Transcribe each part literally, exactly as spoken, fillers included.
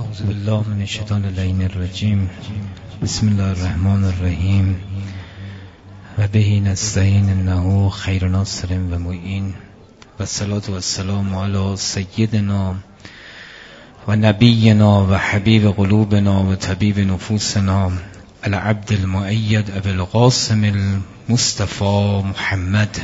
اعوذ بالله من الشیطان اللعین الرجیم. بسم الله الرحمن الرحیم و به نستعین انه خیر ناصر و معین و الصلاة و السلام علی سیدنا و نبینا و حبیب قلوبنا و طبیب نفوسنا العبد المؤید ابی القاسم المصطفى محمد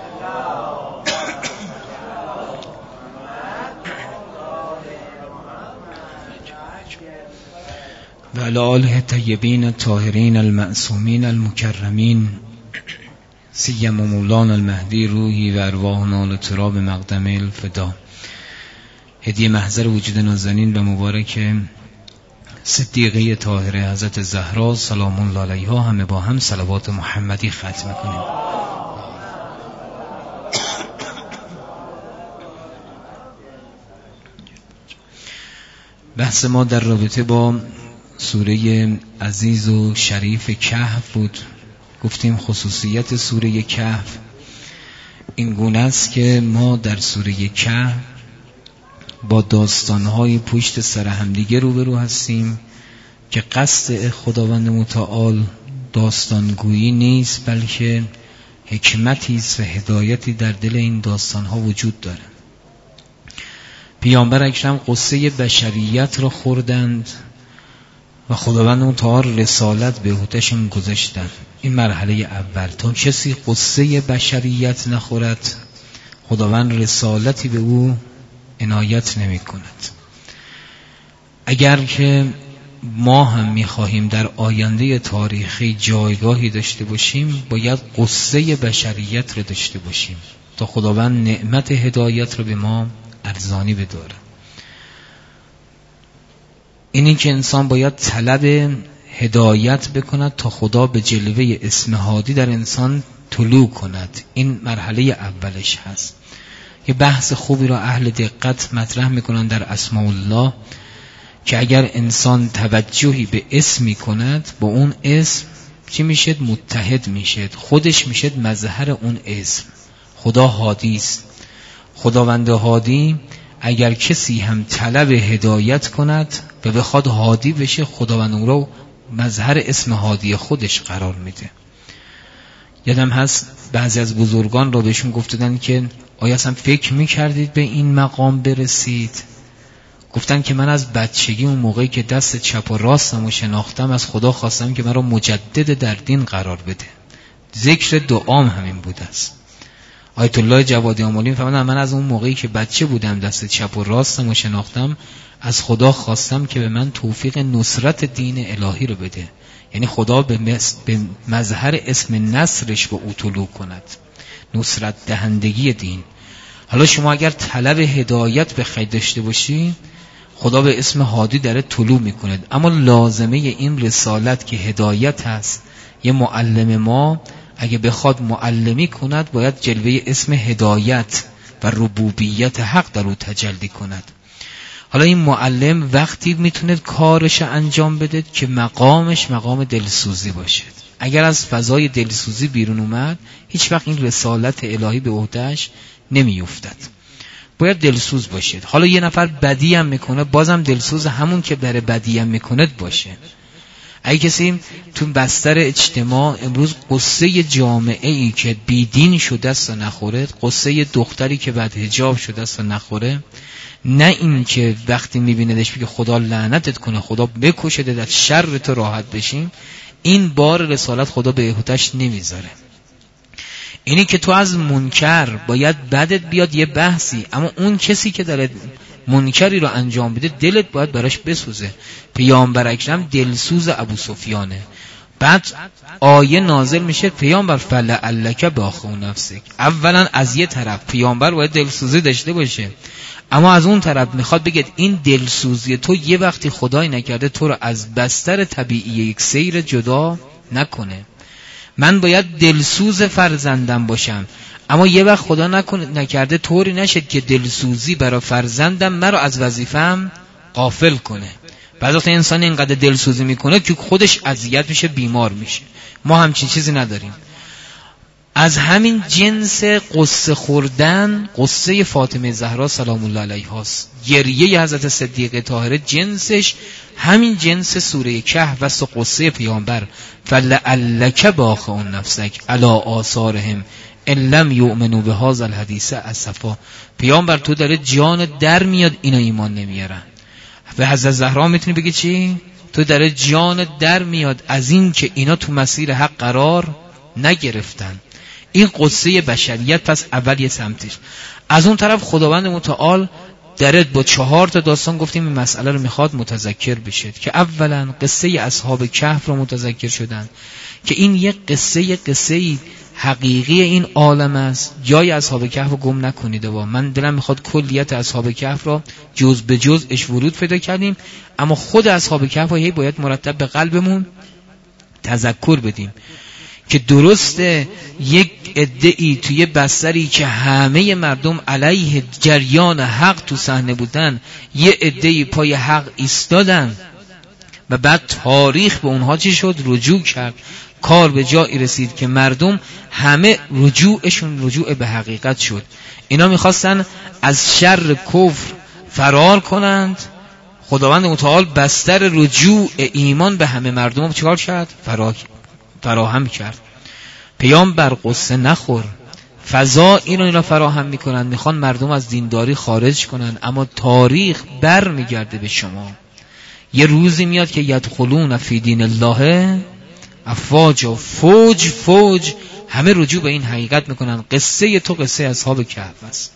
و علی آله الطیبین الطاهرین المعصومین المکرمین سیما مولانا المهدی روحی و ارواحنا لتراب مقدم الفدا. هدیه محضر وجود نازنین و مبارک صدیقه طاهره حضرت زهرا سلام الله علیها، همه با هم صلوات محمدی ختم کنیم. بحث ما در رابطه با سوره عزیز و شریف کهف بود. گفتیم خصوصیت سوره کهف این گونه است که ما در سوره کهف با داستانهای پشت سر همدیگه روبرو هستیم که قصد خداوند متعال داستانگویی نیست، بلکه حکمتی است و هدایتی در دل این داستانها وجود داره. پیامبر اکرم قصه بشریت را خوردند و خداوند متعال رسالت به عهده‌شون گذاشتن. این مرحله اول. تا کسی قصه بشریت نخورد خداوند رسالتی به او عنایت نمی کند. اگر که ما هم می خواهیم در آینده تاریخی جایگاهی داشته باشیم باید قصه بشریت را داشته باشیم تا خداوند نعمت هدایت را به ما ارزانی بداره. اینی که انسان باید طلب هدایت بکند تا خدا به جلوه اسم هادی در انسان طلوع کند. این مرحله اولش هست. یه بحث خوبی را اهل دقت مطرح میکنن در اسماء الله که اگر انسان توجهی به اسمی کند با اون اسم چی میشد؟ متحد میشد، خودش میشد مظهر اون اسم. خدا هادی است. خداوند هادی اگر کسی هم طلب هدایت کند و بخواد هادی بشه خداوند اون رو مظهر اسم هادی خودش قرار میده. یادم هست بعضی از بزرگان را بهشون گفتن که آیا اصلا فکر میکردید به این مقام برسید؟ گفتن که من از بچگی اون موقعی که دست چپ و راستم رو شناختم از خدا خواستم که من را مجدد در دین قرار بده. ذکر دعام همین بوده است. آیت الله جوادی آملی فرمودن من از اون موقعی که بچه بودم دست چپ و راستم رو شناختم از خدا خواستم که به من توفیق نصرت دین الهی رو بده. یعنی خدا به, مز... به مظهر اسم نصرش به او طلوع کند، نصرت دهندگی دین. حالا شما اگر طلب هدایت بخواید داشته باشی خدا به اسم هادی داره طلوع میکند، اما لازمه این رسالت که هدایت هست. یه معلم ما اگه بخواد معلمی کند باید جلوه اسم هدایت و ربوبیت حق در او تجلی کند. حالا این معلم وقتی میتونه کارش انجام بده که مقامش مقام دلسوزی باشه. اگر از فضای دلسوزی بیرون اومد هیچ وقت این رسالت الهی به عهده‌اش نمیافتد. باید دلسوز باشید. حالا یه نفر بدی هم میکنه بازم دلسوز همون که برای بدی هم میکنه باشه. اگه کسی تو بستر اجتماع امروز قصه جامعه ای که بیدین شده است و نخوره، قصه دختری که بعد حجاب شده است و نخوره، نه این که وقتی میبیندش بگه خدا لعنتت کنه، خدا بکشه از شر تو راحت بشیم، این بار رسالت خدا به عهده‌اش نمیذاره. اینی که تو از منکر باید بدت بیاد یه بحثی، اما اون کسی که داره منکری رو انجام بده دلت باید براش بسوزه. پیامبر اکرم دلسوز ابو سفیانه. بعد آیه نازل میشه پیامبر فلعلک باخو نفسک. اولا از یه طرف پیامبر باید دلسوزی داشته باشه، اما از اون طرف میخواد بگه این دلسوزی تو یه وقتی خدای نکرده تو رو از بستر طبیعی یک سیر جدا نکنه. من باید دلسوز فرزندم باشم، اما یه وقت خدا نکنه نکرده طوری نشد که دلسوزی برای فرزندم مرا از وظیفه‌ام غافل کنه. بعضی وقت انسان اینقدر دلسوزی میکنه که خودش اذیت میشه، بیمار میشه. ما همچین چیزی نداریم. از همین جنس قصه خوردن قصه فاطمه زهرا سلام الله علیها است. گریه حضرت صدیقه طاهره جنسش همین جنس سوره کهف و قصه پیامبر فلعلک باخع نفسک علی آثارهم ان لم یؤمنوا بهذا الحدیث اسفا. پیامبر تو داره جان در میاد اینا ایمان نمیارن. به حضرت زهرا میتونی بگی چی؟ تو داره جان در میاد از این که اینا تو مسیر حق قرار نگرفتن. این قصه بشریت پس اول یه سمتش. از اون طرف خداوند متعال داره با چهار تا داستان گفتیم این مسئله رو میخواد متذکر بشید که اولا قصه اصحاب کهف رو متذکر شدن که این یه قصه قصه حقیقی این عالم است. جای اصحاب کهف رو گم نکنید. با من دلم میخواد کلیت اصحاب کهف رو جز به جزش ورود پیدا کردیم، اما خود اصحاب کهف رو هی باید مرتب به قلبمون تذکر بدیم که درسته یک عده‌ای توی بستری که همه مردم علیه جریان حق تو صحنه بودن، یه عده‌ای پای حق ایستادن و بعد تاریخ به اونها چی شد؟ رجوع کرد. کار به جایی رسید که مردم همه رجوعشون رجوع به حقیقت شد. اینا میخواستن از شر کفر فرار کنند. خداوند متعال بستر رجوع ایمان به همه مردم چیکار کرد؟ فرار فراهم کرد. پیامبر قصه نخور، فضا اینو اینا فراهم میکنن، میخوان مردم از دینداری خارج کنن، اما تاریخ بر میگرده به شما. یه روزی میاد که یدخلون فی دین الله افواجا، فوج فوج همه رجوع به این حقیقت میکنن. قصه تو قصه اصحاب کهف است.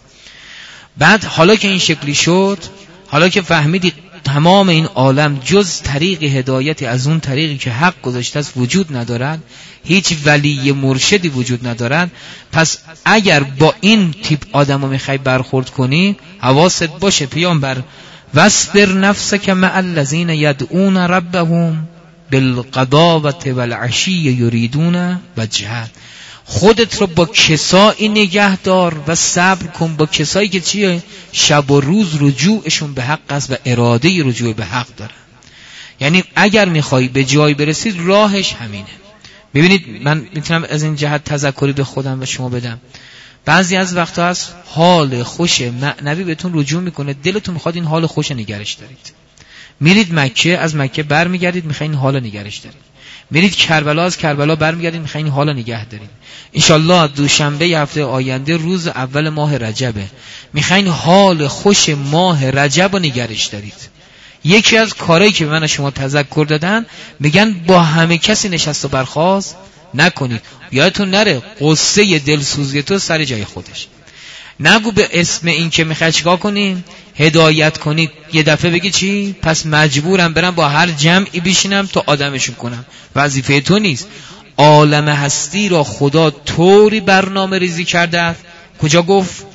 بعد حالا که این شکلی شد، حالا که فهمیدی تمام این عالم جز طریق هدایتی از اون طریقی که حق گذاشته است وجود ندارد، هیچ ولی مرشدی وجود ندارد، پس اگر با این تیپ آدمو میخوای برخورد کنی حواست باشه پیامبر واصبر نفسک مع الذین یدعون ربهم بالغداوة والعشی یریدون وجهه. خودت رو با کسایی نگه دار و صبر کن با کسایی که چیه؟ شب و روز رجوعشون به حق است و اراده رجوع به حق دارن. یعنی اگر میخوای به جایی برسید راهش همینه. ببینید من میتونم از این جهت تذکری به خودم و شما بدم. بعضی از وقتا هست حال خوش معنوی بهتون رجوع میکنه، دلتون میخواد این حال خوش نگرش دارید. میرید مکه، از مکه برمیگردید میخواین این حال نگرش دارید. میرید کربلا، از کربلا برمیگردید میخواین این حال نگه دارید. انشالله دوشنبه هفته آینده روز اول ماه رجبه، میخواین حال خوش ماه رجب رو نگرش دارید. یکی از کارهایی که من شما تذکر دادن میگن با همه کسی نشست و برخاست نکنید. یادتون نره قصه دلسوزی تو سر جای خودش. نگو به اسم این که میخوای چیکار کنی هدایت کنی یه دفعه بگی چی؟ پس مجبورم برم با هر جمعی بشینم تا آدمشون کنم. وظیفه تو نیست. عالم هستی را خدا طوری برنامه ریزی کرده است. کجا گفت؟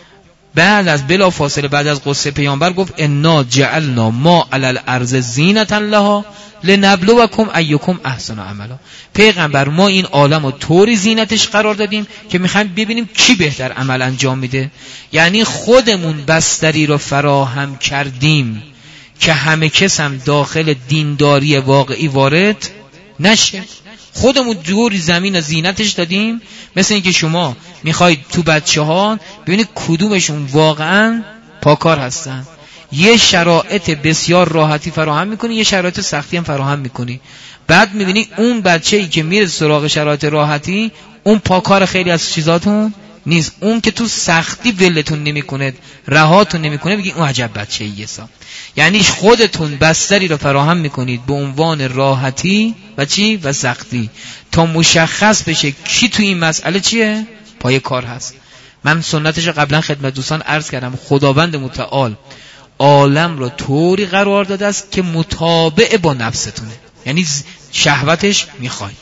بعد از بلا فاصله بعد از قصه پیامبر گفت انا جعلنا ما علی الارض زینة لها لنبلوکم ایکم احسن عملا. پیغمبر ما این عالم رو طوری زینتش قرار دادیم که میخوایم ببینیم کی بهتر عمل انجام میده. یعنی خودمون بستری رو فراهم کردیم که همه کس هم داخل دینداری واقعی وارد نشه. خودمون دوری زمین زینتش دادیم. مثل اینکه شما میخواید تو بچه ها ببینید کدومشون واقعا پاکار هستن. یه شرایط بسیار راحتی فراهم میکنی، یه شرایط سختی هم فراهم میکنی. بعد میبینی اون بچه‌ای که میره سراغ شرایط راحتی اون پاکار خیلی از چیزاتون نیست. اون که تو سختی ولتون نمیکنه، رهاتون نمیکنه، بگی اون عجب بچه‌ایه سا. یعنی خودتون بستری رو فراهم میکنید به عنوان راحتی و چی؟ و سختی، تا مشخص بشه کی تو این مسئله چیه؟ پای کار هست. من سنتش قبلا خدمت دوستان عرض کردم. خداوند متعال عالم رو طوری قرار داده است که مطابق با نفستونه. یعنی شهوتش میخواید،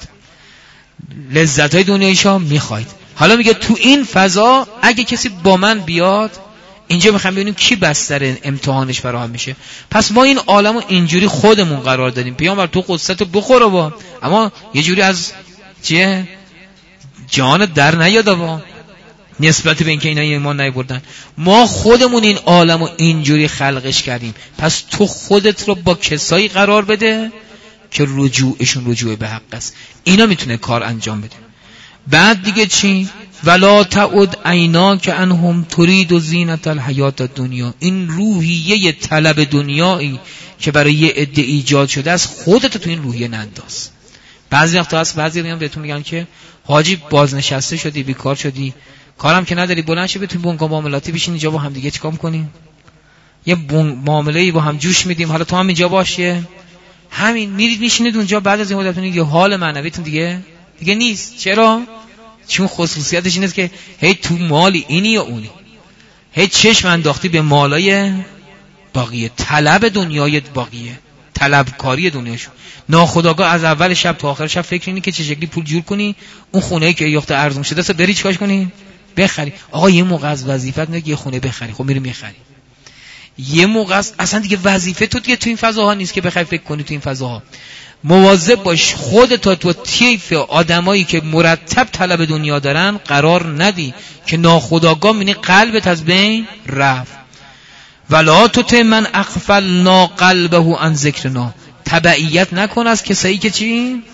لذتهای دنیایشا میخواید. حالا میگه تو این فضا اگه کسی با من بیاد، اینجا میخوام ببینیم کی بستر امتحانش فراهم میشه. پس ما این عالمو اینجوری خودمون قرار دادیم. پیامبر تو قصت بخوره با، اما یه جوری از چیه جان در نیاد با نسبت به اینکه اینا ایمان نیاوردن. ما خودمون این عالمو اینجوری خلقش کردیم. پس تو خودت رو با کسایی قرار بده که رجوعشون رجوع به حق است. اینا میتونه کار انجام بده. بعد دیگه چی؟ ولا تعد عیناک عنهم ترید زینت الحیات الدنیا. این روحیه طلب دنیایی که برای یه عده ایجاد شده است، خودت تو این روحیه ننداز. بعضی وقتا هست بعضی میان بهتون میگن که حاجی بازنشسته شدی، بیکار شدی، کارم که نداری، بلند شو بتونی بنگاه معاملاتی بشین اینجا با هم دیگه چیکار کنیم؟ یه معامله‌ای با هم جوش میدیم، حالا تو هم اینجا باشه. همین میرید میشینید اونجا، بعد از این مدت میگید حال معنویتون دیگه دیگه نیست. چرا؟ چون خصوصیتش اینه که هی تو مالی اینی یا اونی، هی چشم انداختی به مالای باقیه، طلب دنیای باقیه، طلبکاری دنیاشو. ناخودآگاه از اول شب تا آخر شب فکر اینی که چه شکلی پول جور کنی، اون خونه‌ای که یخت ارزون شده است بری چیکارش کنی؟ بخری. آقا یه موقع از وظیفت میگه یه خونه بخری، خب میری میخری. یه موقع است اصلا دیگه وظیفه تو دیگه تو این فضاها نیست که بخوای فکر کنی تو این فضاها. مواظب باش خودت تو طیف آدمایی که مرتب طلب دنیا دارن قرار ندی که ناخودآگاه می‌بینی قلبت از بین رفت. ولا تطع من اغفلنا قلبه عن ذکرنا. تبعیت نکن از کسایی که چی؟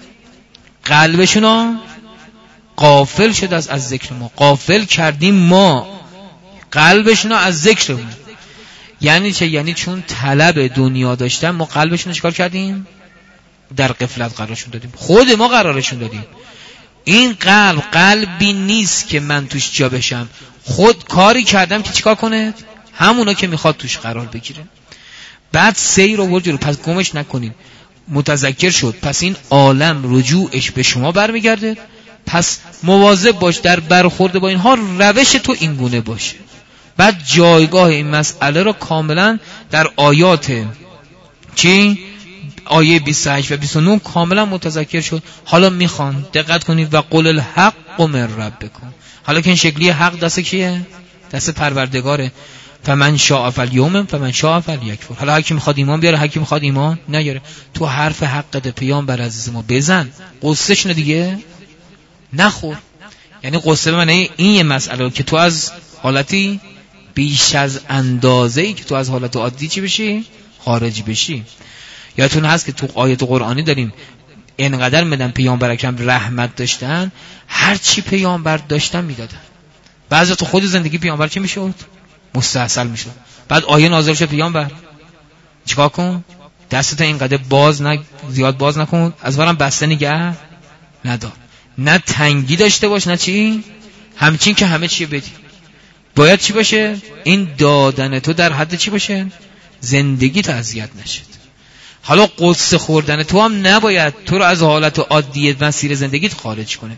قلبشون غافل شده از از ذکر ما. غافل کردیم ما قلبشون از ذکرمون. یعنی چه؟ یعنی چون طلب دنیا داشتن ما قلبشون چیکار کردیم؟ در غفلت قرارشون دادیم. خود ما قرارشون دادیم. این قلب قلبی نیست که من توش جا بشم، خود کاری کردم که چیکار کنه؟ همونا که میخواد توش قرار بگیره. بعد سیر و ورج رو پس گمش نکنین. متذکر شد پس این عالم رجوعش به شما برمیگرده، پس مواظب باش در برخورد با اینها روش تو این گونه باشه. بعد جایگاه این مسئله رو کاملا در آیات چی؟ آیه بیست و هشت و بیست و نه کاملا متذکر شد. حالا میخوان دقت کنید و قل الحق من ربکم. حالا که این شکلی حق دست کیه؟ دست پروردگاره. فمن شاء فلیؤمن فمن شاء فلیکفر. حالا هر کی میخواد ایمان بیاره، هر کی میخواد ایمان نیاره. تو حرف حق پیامبر عزیز ما بزن، قصهش نه دیگه نخور. یعنی قصه من این یه مسئله که تو از حالتی بیش از اندازه‌ای که تو از حالت عادی چی بشی؟ خارج بشی. یادتون هست که تو آیات قرآنی داریم اینقدر مدن پیامبر اکرم رحمت داشتن، هر چی پیامبر داشتن میدادن. بعضی تو خود زندگی پیامبر چی میشد؟ مستحصل میشد. بعد آیه نازل شد پیامبر چیکار کن؟ دستت اینقدر باز نه، زیاد باز نکن، از برام بسته نگه ندار، نه تنگی داشته باش نه چی، همچین که همه چی بدی. باید چی باشه؟ این دادن تو در حد چی باشه؟ زندگی تا اذیت نشد. حالا قصه خوردن تو هم نباید تو رو از حالت عادی مسیر زندگیت خارج کنه.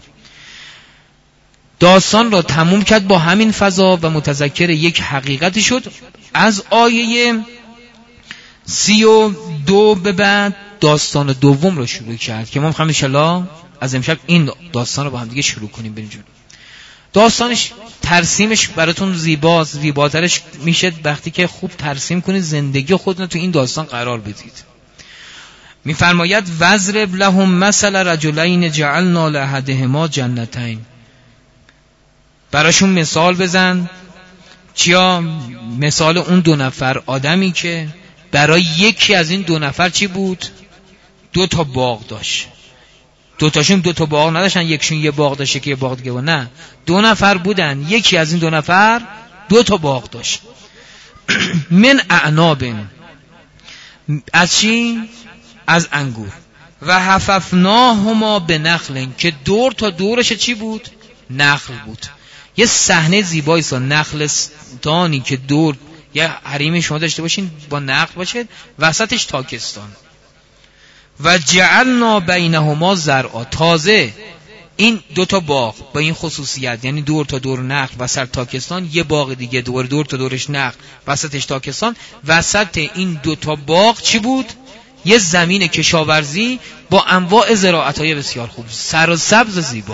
داستان را تموم کرد با همین فضا و متذکر یک حقیقتی شد. از آیه سی و دو به بعد داستان دوم رو شروع کرد که ما می‌خوایم ان شاءالله از امشب این داستان رو با هم دیگه شروع کنیم. بریم جلو. داستانش ترسیمش براتون زیباست. زیباترش میشه وقتی که خوب ترسیم کنید زندگی خودتون تو این داستان قرار بدید. میفرماید وضرب لهم مثل رجلین جعلنا لأحدهما جنتین. براشون مثال بزن. چیا؟ مثال اون دو نفر آدمی که برای یکی از این دو نفر چی بود؟ دو تا باغ داشت. دو تاشون دو تا باغ نداشتن، یکشون یه باغ داشته که یه باغ دیگه بود. نه، دو نفر بودن، یکی از این دو نفر دو تا باغ داشت. من اعناب. از چی؟ از انگور. و حففناهما به نخل، که دور تا دورش چی بود؟ نخل بود. یه صحنه زیبایی سا نخلستانی که دور یه حریم شما داشته باشین با نخل باشه، وسطش تاکستان. و جعلنا بینهما زرعا. تازه این دوتا باغ با این خصوصیت، یعنی دور تا دور نخل وسط تاکستان، یه باغ دیگه دور دور تا دورش نخل وسطش تاکستان. وسط این دوتا باغ چی بود؟ یه زمین کشاورزی با انواع زراعت‌های بسیار خوب، سر و سبز زیبا.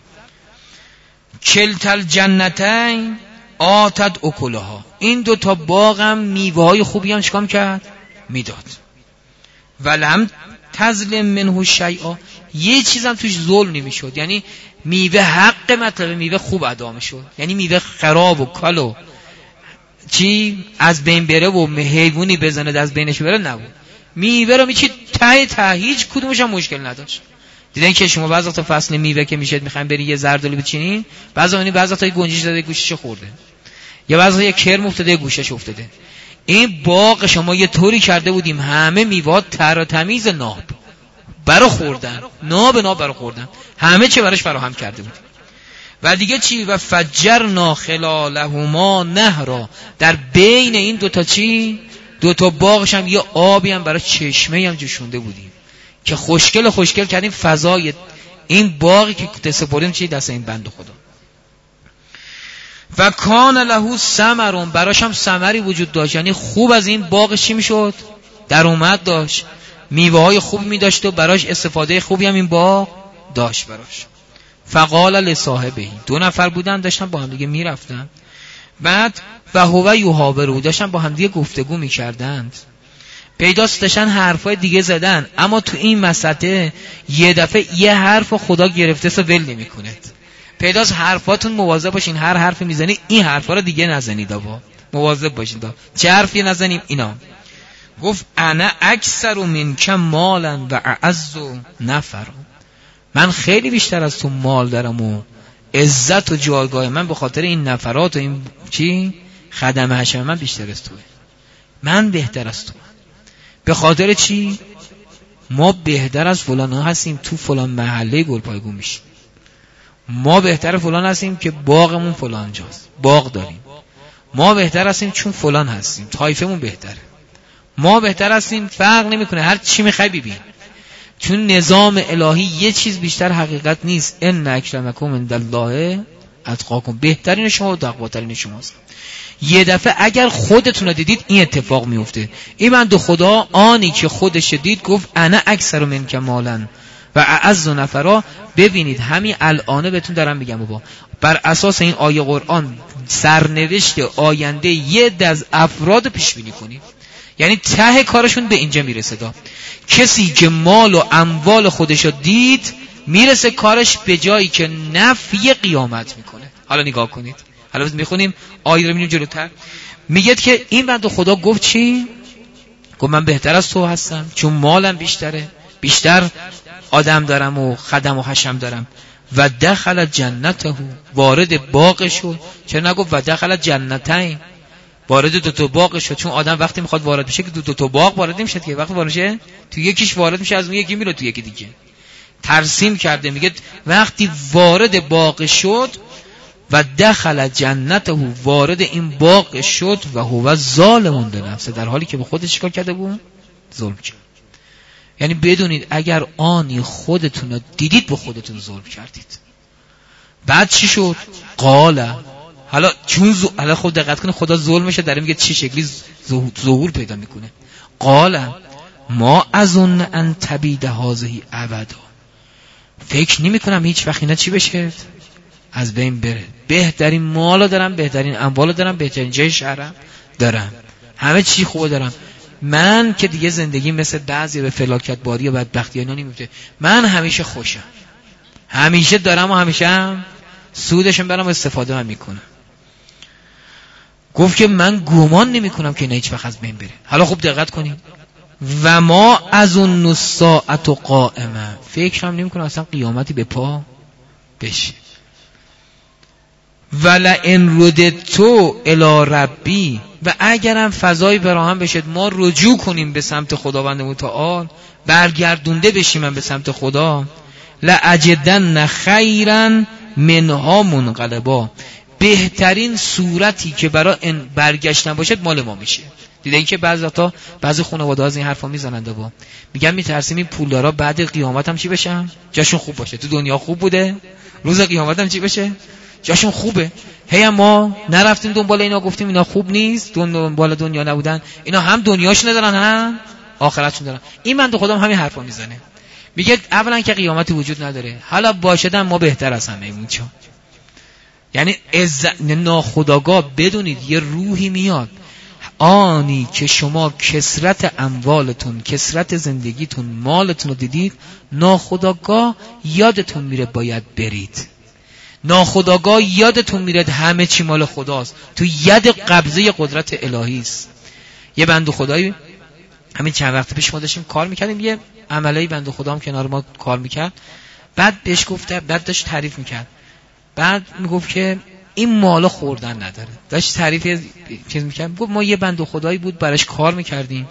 کلتل جنتین آتت اکلها. این دوتا باغ هم میوه‌های خوبی هم چکام کرد؟ میداد. ولم تظلم منه شیئا. یه چیزم توش ظلم نمیشد. یعنی میوه حق مطلب میوه خوب ادا میشد. یعنی میوه خراب و کالو چی از بین بره و حیوانی بزنه از بینش بره نبود. میوه رو میچید ته ته، هیچ کدومش هم مشکل نداشت. دیدن که شما بعضی وقتا فصل میوه که میشه میخواین برین یه زردالو بچینین، بعضی وقتا بعضی وقتا گنجش زده گوشش خورده، یا بعضی وقتا یه کرم افتاده گوشش افتاده. این باغ شما یه طوری کرده بودیم همه میوات تر و تمیز ناب برا خوردن، ناب ناب برا خوردن، همه چه براش فراهم کرده بود. و دیگه چی؟ و فجرنا خلالهما نهرا، در بین این دوتا چی؟ دوتا باغش هم یه آبی هم برای چشمه هم جوشونده بودیم که خوشگل خوشگل کردیم فضای این باغی که دست بردیم چی؟ دست این بند خدا. و کان له ثمرون، براش هم ثمری وجود داشت، یعنی خوب از این باغ چی میشد؟ در اومد داشت، میوه های خوب می داشت و براش استفاده خوبی هم این باغ داشت براش. فقال لصاحبه، دو نفر بودن داشتن با هم دیگه میرفتن، بعد و هو یحاورو، داشتن با هم دیگه گفتگو میکردند، پیداست داشتن حرفای دیگه زدن، اما تو این مسئله یه دفعه یه حرف خدا گرفته سو ول نمیکنه. پیداست حرفاتون مواظب باشین، هر حرفی میزنید این حرفا رو دیگه نزنید، آقا مواظب باشین دا چه حرفی نزنیم. اینا گفت انا اکثر منک مالا و اعز نفر، من خیلی بیشتر از تو مال دارم و عزت و جایگاه من به خاطر این نفرات و این چی خدمه هشم من بیشتر از توه، من بهتر از تو. به خاطر چی؟ ما بهتر از فلان ها هستیم، تو فلان محله گلپایگون میشیم، ما بهتر فلان هستیم که باغمون فلان جاست، باغ داریم، ما بهتر هستیم چون فلان هستیم، طایفمون بهتره، ما بهتر هستیم، فرق نمیکنه هر چی میخوای ببین، چون نظام الهی یه چیز بیشتر حقیقت نیست. ان اکرمکم عند الله اتقاکم، بهترین شما و تقواترین شماست. یه دفعه اگر خودتون رو دیدید این اتفاق میفته. این بنده خدا آنی که خودش دید گفت انا اکثر منک مالا و اعز نفرا. ببینید همین الانه بهتون دارم میگم بابا، بر اساس این آیه قرآن سرنوشت آینده یه عده از افراد پیش بینی کنید، یعنی ته کارشون به اینجا میرسه. دا کسی که مال و اموال خودشو دید میرسه کارش به جایی که نفی قیامت میکنه. حالا نگاه کنید، حالا میخونیم آیه رو، میریم جلوتر. میگه که این بنده خدا گفت چی؟ گفت من بهتر از تو هستم چون مالم بیشتره، بیشتر آدم دارم و خدم و حشم دارم. و دخل جنته، وارد باغش شد. چرا نگفت و دخل جنتین؟ وارد دو تا باغ شد، چون آدم وقتی میخواد وارد بشه که دو, دو تا باغ وارد نمیشه که، وقتی وارد شه تو یکیش وارد میشه از اون یکی میره تو یکی دیگه. ترسیم کرده، میگه وقتی وارد باغ شد و دخل جنته، وارد این باغ شد و هو ظالم لنفسه، در حالی که به خودش چیکار کرده بود؟ ظلم کرد. یعنی بدونید اگر آنی خودتون رو دیدید به خودتون ظلم کردید. بعد چی شد؟ قال، حالا چون ز... حالا خود دقت کنید خدا ظلمشه داره میگه چه شکلی ظهور پیدا میکنه. قال ما اظن ان تبید هذه ابدا، فکر نمی کنم هیچ وقت اینا چی بشه؟ از بین بره. بهترین مالو دارم، بهترین اموالو دارم، بهترین جای شهرم دارم، همه چی خوبه دارم، من که دیگه زندگی مثل بعضی به فلاکت باری و بدبختی اینا نمیفته، من همیشه خوشم، همیشه دارم و همیشه هم سودشم برام استفاده هم میکنم. گفت که من گمان نمی کنم که اینا هیچ وقت از بین بره. حالا خوب دقت کنید. و ما از اون الساعة قائمه، فکر هم نمی کنم اصلا قیامتی به پا بشه. ولئن رددتو الی ربی، و اگرم فضای فراهم بشه ما رجوع کنیم به سمت خداوند متعال، برگردونده بشیم به سمت خدا، لاجدن خیرا منها منقلبا، بهترین صورتی که برای این برگشتن باشد مال ما میشه. دیده این که بعضی وقتا بعضی خانواده ها از این حرفا میزنند و میگن میترسیم این پولدارا بعد قیامت هم چی بشن؟ جاشون خوب باشه. تو دنیا خوب بوده، روز قیامت هم چی بشه؟ جاشون خوبه. هی ما نرفتیم دنبال اینا، گفتیم اینا خوب نیست، دنبال دنیا نبودن، اینا هم دنیاش ندارن هم آخرتشون دارن. این بنده خدا همین حرفا میزنه، میگه اولا که قیامتی وجود نداره، حالا باشدن ما بهتر از همه اون چا. یعنی از ناخودآگاه بدونید یه روحی میاد، آنی که شما کثرت اموالتون، کثرت زندگیتون، مالتون رو دیدید، ناخودآگاه یادتون میره باید برید، ناخودآگاه یادتون میره همه چی مال خداست، تو ید قبضه قدرت الهی است. یه بنده خدایی همین چند وقت پیش ما داشتیم کار میکردیم، یه عملایی بنده خدا هم کنار ما کار میکرد، بعد بهش گفته، بعد داشت تعریف میکرد، بعد میگفت که این مالا خوردن نداره، داشت تعریف چیز میکرد، گفت ما یه بنده خدایی بود براش کار میکردیم،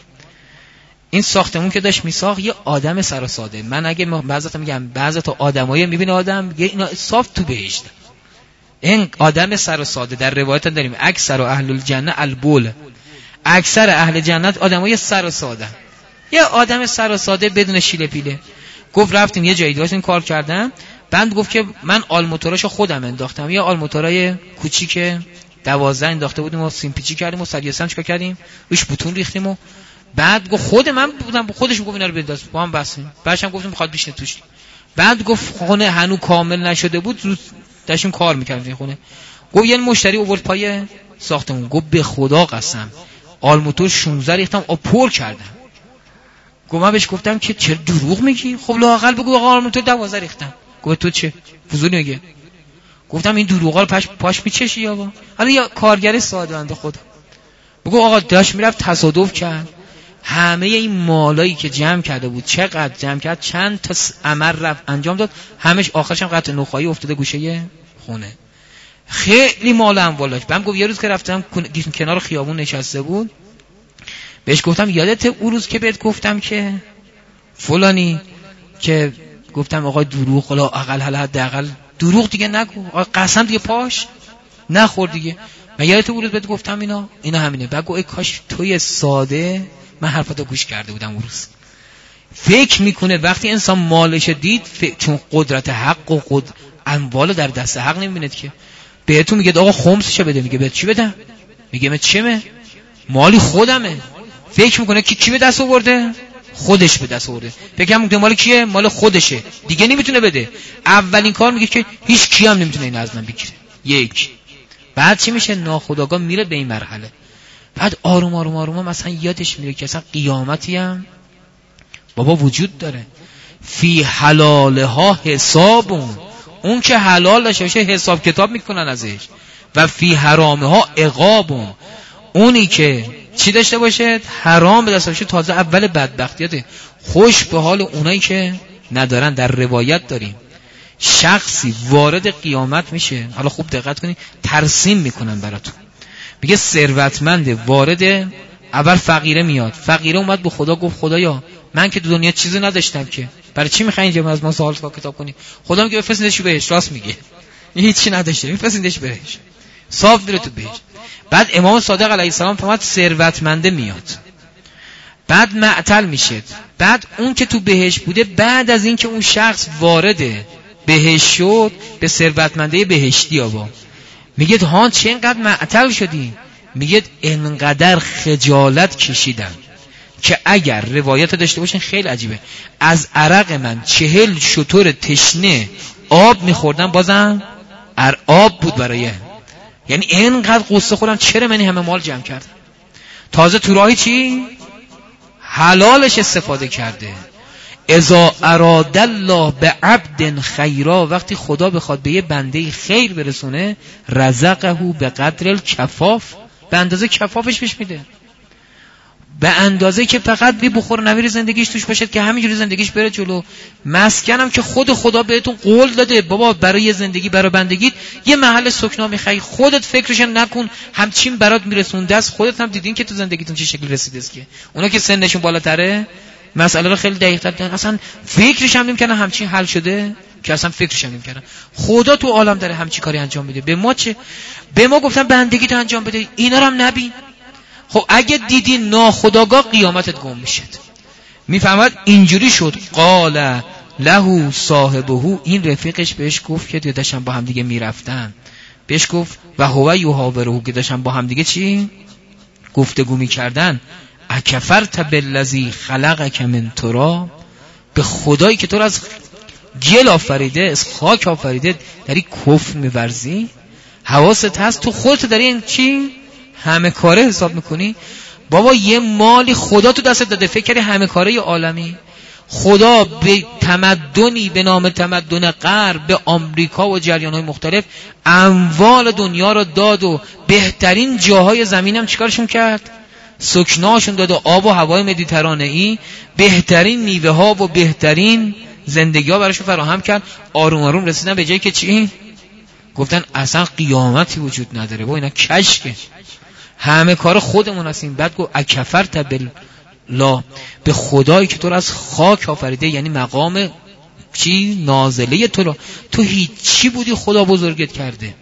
این ساختمون که داشت میساخت یه آدم سر و ساده، من اگه بعضی میگم بعضی تا آدمایی میبینه آدم میگه اینا صاف تو بهشت، این آدم سر و ساده در روایت داریم اکثر اهل الجنه البول، اکثر اهل جنت آدمای سر و ساده، یه آدم سر و ساده بدون شیله پیله. گفت رفتیم یه جایی واسه این کار کردم، بند گفت که من آلموتوراشو خودم انداختم، یه آلموتورای کوچیک دوازده انداخته بودیم و سیمپیچی کردیم و سریاسن چیکار کردیم روش بوتون ریختیم و بعد گفت خود من بودم، خودش گفت اینا رو بنداز، با هم بستیم، بعدش هم گفتم میخواد بشینه توش، بعد گفت خونه هنوز کامل نشده بود، داشتیم کار میکردیم این خونه، گفت یه مشتری آورد پای ساختمون، گفت به خدا قسم آلموتور شانزده ریختم آب پر کردم. گفت من بهش گفتم که چرا دروغ میگی؟ خب لااقل بگو آقا آلموتور دوازده ریختم. گفت تو چه فضولی میگه؟ گفتم این دروغا رو پاش پاش میچشی آقا. حالا یا کارگر ساده بنده خدا بگو آقا داش میرفت تصادف کرد، همه این مالایی که جمع کرده بود چقدر جمع کرد، چند تا عمل رفت انجام داد، همش آخرش هم قطع نخایی افتاده گوشه خونه، خیلی مال اموالش. بهم گفت یه روز که رفتم کنار خیابون نشسته بود، بهش گفتم یادت اون روز که بهت گفتم که فلانی که گفتم آقا دروغ حالا اقل حداقل دروغ دیگه نگو، آقا قسم دیگه پاش نخور دیگه، من یادت اون روز بهت گفتم اینا اینا همینه. بعد گفت ای کاش توی ساده من حرفاتو گوش کرده بودم اون روز. فکر میکنه وقتی انسان مالش دید ف... چون قدرت حق و قد... اموال در دست حق نمیبیند که بهتون میگه آقا خمسشو بده، میگه بهت چی بدم؟ میگه من چمه؟ مالی خودمه. فکر میکنه که کی به دست آورده؟ خودش به دست آورده. فکر میکنه مال کیه؟ مال خودشه، دیگه نمیتونه بده. اولین کار میگه که هیچ کی هم نمیتونه این از من بگیره. یک. بعد چی میشه؟ ناخودآگاه میره به این مرحله. بعد آروم آروم آروم مثلا یادش میره که اصلا قیامتی هم بابا وجود داره. فی حلالها حسابون، اون که حلال داشته باشه حساب کتاب میکنن ازش، و فی حرامها عقابون، اونی که چی داشته باشه حرام به دست باشه تازه اول بدبختیاته. خوش به حال اونایی که ندارن. در روایت داریم شخصی وارد قیامت میشه، حالا خوب دقت کنید ترسیم میکنن براتون، میگه ثروتمند وارد، اول فقیره میاد، فقیره اومد به خدا گفت خدایا من که دنیا چیزی نداشتم که برای چی میخواین اینجا از ما سوال کتاب کنی؟ خدا میگه بفرستیدش بهش، راست میگه هیچی نداشته بفرستیدش بهش، صاف میره تو بهش. بعد امام صادق علیه السلام فرمود ثروتمنده میاد، بعد معطل میشه، بعد اون که تو بهش بوده بعد از این که اون شخص وارد بهش شد به ثروتمنده بهشتی آوا میگه ها چه اینقدر معطل شدی؟ میگه اینقدر خجالت کشیدم که اگر روایت داشته باشین خیلی عجیبه، از عرق من چهل شتر تشنه آب میخوردم بازم ار آب بود برای، یعنی اینقدر قصه خودم چرا من همه مال جمع کردم. تازه تو راهی چی؟ حلالش استفاده کرده. اذا اراد الله بعبد خیرا، وقتی خدا بخواد به یه بنده خیر برسونه رزقه به قدر الکفاف، به اندازه کفافش بهش میده، به اندازه که فقط بی بخور نویر زندگیش توش باشد که همینجوری زندگیش بره جلو. مسکنم که خود خدا بهتون قول داده بابا برای زندگی برای بندگیت یه محل سکنا میخوای، خودت فکرش نکن همچین برات میرسونده است. خودت هم دیدین که تو زندگیتون چه شکلی رسیده است که اونا که سنشون بالاتره مسئله رو خیلی دقیق تر دیدن، اصلا فکرش هم نمیکنن همچین حل شده که اصلا فکرش هم نمیکنن. خدا تو عالم داره همچین کاری انجام میده. به ما چه؟ به ما گفتن بندگیت انجام بده، اینا رو هم نبین. خب اگه دیدی ناخودآگاه قیامتت گم میشد. میفهمد اینجوری شد. قال له صاحبه، این رفیقش بهش گفت که داشتن با هم دیگه میرفتن، بهش گفت و هو یحاوره، که داشتن با هم دیگه چی گفتگو میکردن، اکفرت بالذی خلقک من تراب، به خدایی که تو رو از گل آفریده از خاک آفریده داری کفر میورزی؟ حواست هست تو خودت داری این چی همه کاره حساب میکنی؟ بابا یه مالی خدا تو دستت داده، فکر کردی همه کاره عالمی؟ خدا به تمدنی به نام تمدن غرب به آمریکا و جریان‌های مختلف اموال دنیا رو داد و بهترین جاهای زمین هم چیکارشون کرد؟ سکناشون داد و آب و هوای مدیترانه ای، بهترین میوه ها و بهترین زندگی ها براشون فراهم کرد. آروم آروم رسیدن به جایی که چی؟ گفتن اصلا قیامتی وجود نداره، با اینا کشکه، همه کار خودمون هستیم. بعد گفت اکفرت بالله، به خدایی که تو رو از خاک آفریده، یعنی مقام چی؟ نازله تو رو، تو هیچی بودی خدا بزرگت کرده.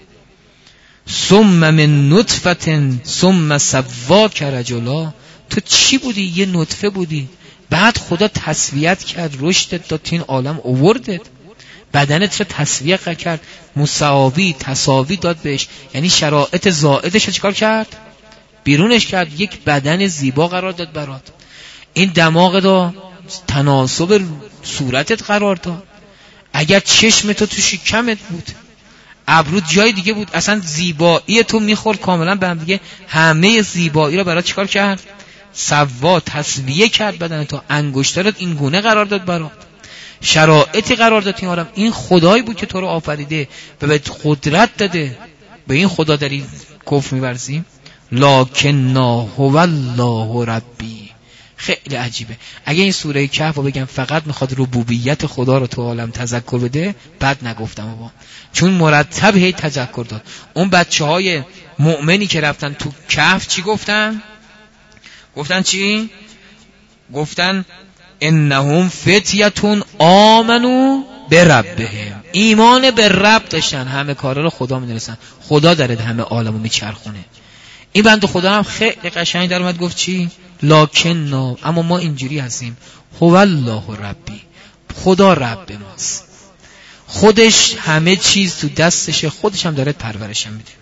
ثم من نطفه ثم سواک رجلا، تو چی بودی؟ یه نطفه بودی، بعد خدا تسویت کرد، رشدت داد، این عالم آوردت، بدنت رو تسویه کرد، مساوی تساوی داد بهش، یعنی شرایط زائدش رو چیکار کرد؟ بیرونش کرد، یک بدن زیبا قرار داد برات. این دماغ رو تناسب صورتت قرار داد. اگر چشم تو تو شکمت بود، ابرو جای دیگه بود، اصلا زیبایی تو میخورد کاملا به هم دیگه، همه زیبایی رو برات چیکار کرد؟ سوا تسویه کرد بدن تو، انگشترت این گونه قرار داد برات، شرایطی قرار داد. این این خدایی بود که تو رو آفریده و به قدرت داده. به این خدا داری کفر می‌ورزی؟ لکن هو الله ربی. خیلی عجیبه. اگه این سوره کهف رو بگم فقط میخواد ربوبیت خدا رو تو عالم تذکر بده، بد نگفتم بابا، چون مرتب هی تذکر داد. اون بچهای مؤمنی که رفتن تو کهف چی گفتن؟ گفتن چی؟ گفتن انهم فتیتون آمنو بربهم، ایمان به رب داشتن، همه کارا رو خدا میدونستن، خدا داره همه عالمو میچرخونه. این بنده خدا هم خیلی قشنگ در اومد گفت چی؟ لکن، اما ما اینجوری هستیم، هو الله ربی، خدا رب ماست، خودش همه چیز تو دستشه، خودش هم داره پرورشم میده.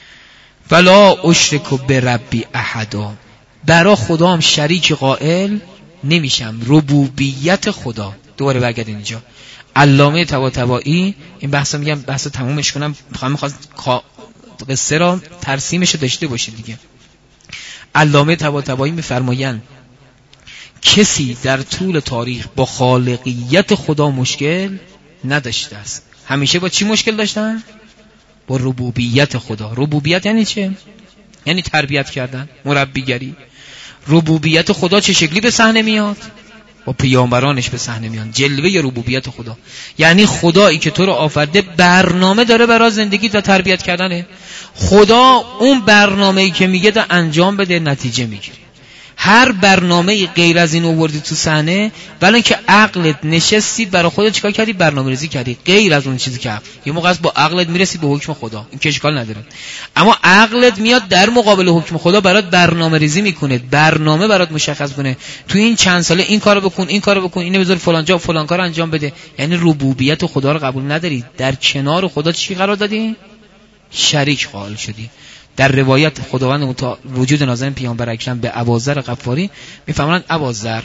ولا اشرک بربی احدا، برا خدا هم شریک قائل نمیشم، ربوبیت خدا. دوباره برگردین اینجا، علامه طباطبایی، این بحثا میگم بحثا تمومش کنم، میخوام میخواد قصه را ترسیمش داشته باشید دیگه. علامه طباطبایی میفرمایند کسی در طول تاریخ با خالقیت خدا مشکل نداشته است. همیشه با چی مشکل داشتن؟ با ربوبیت خدا. ربوبیت یعنی چه؟ یعنی تربیت کردن، مربیگری. ربوبیت خدا چه شکلی به صحنه میاد؟ با پیامبرانش به صحنه میان. جلوه ربوبیت خدا یعنی خدایی که تو رو آفرده برنامه داره برای زندگی و تربیت کردنه. خدا اون برنامه‌ای که میگه ده انجام بده، نتیجه میگیری. هر برنامه‌ای غیر از این آوردی تو صحنه، ولی که عقلت نشستی برای خودت چیکار کردی؟ برنامه‌ریزی کردی، غیر از اون چیزی که یه موقع با عقلت میرسی به حکم خدا، این که اشکال نداره، اما عقلت میاد در مقابل حکم خدا برات برنامه‌ریزی میکنه، برنامه برات مشخص کنه، تو این چند ساله این کارو بکن، این کارو بکن، اینو بذار فلان جا فلان کارو انجام بده. یعنی ربوبیت خدا رو قبول نداری، در کنار خدا چی قرار دادی؟ شریک قائل شدی. در روایت خداوند متعال وجود نازنین پیامبر اکرم به ابوذر غفاری میفرمایند ابوذر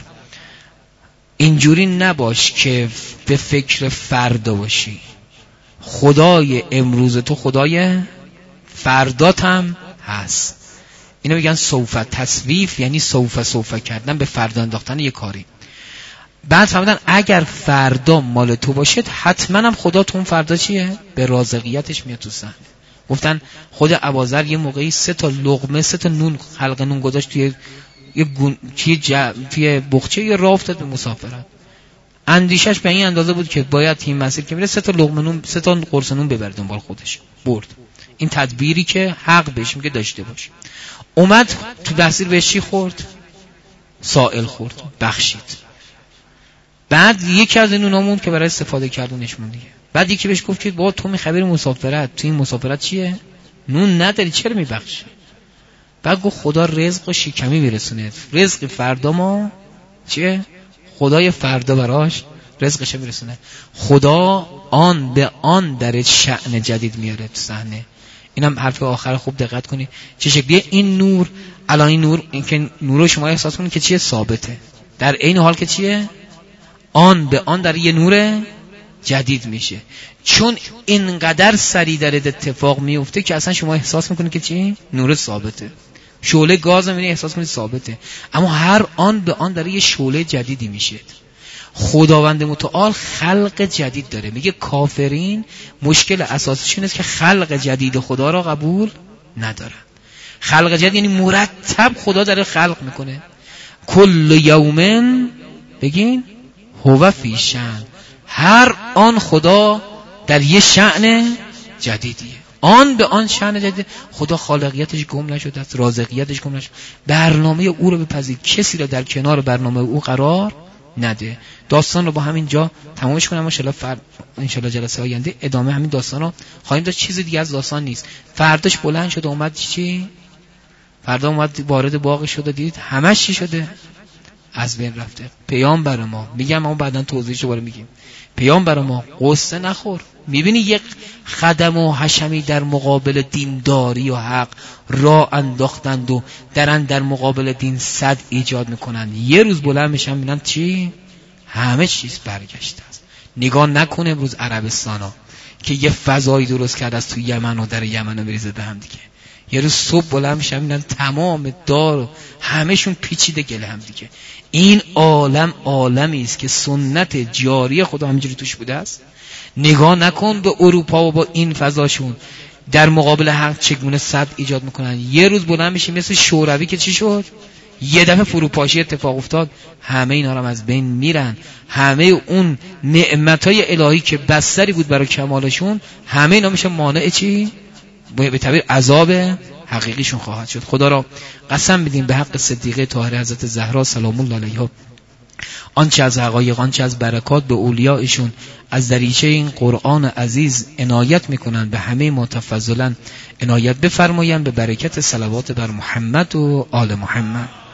اینجوری نباش که به فکر فردا باشی، خدای امروز تو خدای فردات هم هست. اینو میگن سوف تصویف، یعنی سوف سوف کردن، به فردا انداختن یه کاری. بعد فهمیدن اگر فردا مال تو باشه حتما هم خدا تو اون فردا چیه؟ به رازقیتش میاد تو صحنه. گفتن خود ابوذر یه موقعی سه تا لقمه سه تا نون حلقه نون گذاشت توی یه گون... توی, ج... توی بخچه، یه راه افتاد به مسافرت. اندیشش به این اندازه بود که باید این مسیر که میره سه تا لقمه نون سه تا قرص نون ببره دنبال خودش. برد. این تدبیری که حق بهش میگه داشته باشه. اومد تو مسیر بهش چی خورد؟ سائل خورد، بخشید. بعد یکی از این نونامون که برای استفاده کردنش مون دیگه. بعد یکی بهش گفت که بابا تو می خبر مسافرت، تو این مسافرت چیه؟ نون نداری، چرا میبخشی؟ بعد گفت خدا رزق و شکمی میرسونه، رزق فردا ما چیه؟ خدای فردا براش رزقش میرسونه. خدا آن به آن در شأن جدید میاره تو صحنه. اینم حرف آخر خوب دقت کنی چه شکلیه. این نور الان این نور، این که نور شما احساس کنید که چیه؟ ثابته، در این حال که چیه؟ آن به آن در یه نور جدید میشه. چون اینقدر سریع در اتفاق میفته که اصلا شما احساس میکنید که چی؟ نور ثابته. شعله گاز میبینید احساس کنید ثابته، اما هر آن به آن در یه شعله جدیدی میشه. خداوند متعال خلق جدید داره. میگه کافرین مشکل اساسیشون است که خلق جدید خدا را قبول ندارن. خلق جدید یعنی مرتب خدا داره خلق میکنه. کل یومن بگین هو فی شأن، هر آن خدا در یه شأن جدیدیه. آن به آن شأن جدید. خدا خالقیتش گم نشده است، رازقیتش گم نشده. برنامه او رو بپذیر، کسی رو در کنار برنامه او قرار نده. داستان رو با همین جا تمامش کنم. ان شاء الله فرد ان شاء الله جلسه آینده ادامه همین داستان رو خواهیم داشت. چیز دیگه از داستان نیست. فرداش بلند شد اومد چی؟ فردا اومد وارد باغ شد، دید همش چی شده؟ از بین رفته. پیامبر ما میگم ما بعداً توضیحش رو میگیم. پیامبر ما قصه نخور. میبینی یک خدم و حشمی در مقابل دینداری و حق را انداختند و درن در مقابل دین صد ایجاد میکنن. یه روز بلند میشن میبینن چی؟ همه چیز برگشته است. نگاه نکنه امروز عربستان ها که یه فضایی درست کرده از تو یمن و در یمن رو بریزه به هم دیگه. یه روز صبح بلند میشن میبینن تمام دار و همهشون پیچیده گله هم دیگه. این عالم عالمی است که سنت جاری خدا همینجوری توش بوده است. نگاه نکن به اروپا و با این فضاشون در مقابل حق چگونه صد ایجاد میکنن. یه روز بلند میشیم مثل شوروی که چی شد؟ یه دفعه فروپاشی اتفاق افتاد، همه اینا رو از بین میرن. همه اون نعمتای الهی که بستری بود برای کمالشون، همه اینا میشه مانع چی؟ به تعبیر عذاب حقیقیشون خواهد شد. خدا را قسم بدیم به حق صدیقه طاهره حضرت زهرا سلام الله علیها، آنچه از حقایق، آنچه از برکات به اولیایشون از دریچه این قرآن عزیز عنایت میکنن، به همه ما تفضلا عنایت بفرمایند به برکت صلوات بر محمد و آل محمد.